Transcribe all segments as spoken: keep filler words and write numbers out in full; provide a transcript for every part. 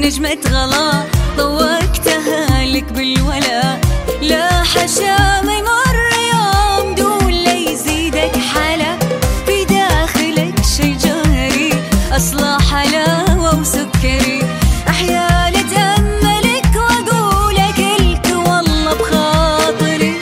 نجمة غلا ضوقتها لك بالولا، لا حشا ما يمر يوم دون لا يزيدك حلا، في داخلك شي جوهري أصلا حلاوة وسكري، أحيانا أتأملك وأقولك الك والله بخاطري،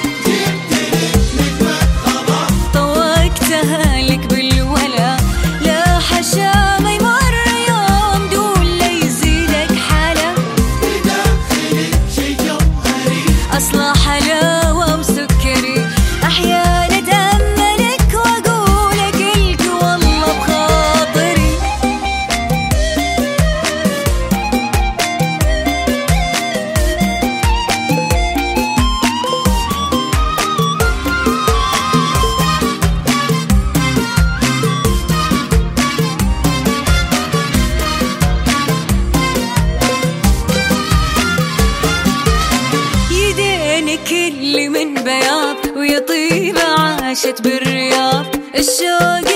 طوقتها لك بالولا، لا حشا ما يمر يوم دون لا يزيدك حلا، في داخلك شي جوهري أصلا حلاوة وسكري، أحيانا أتأملك وأقولك الك والله بخاطري. كل من بياض ويا طيبة عاشت بالرياض، الشوق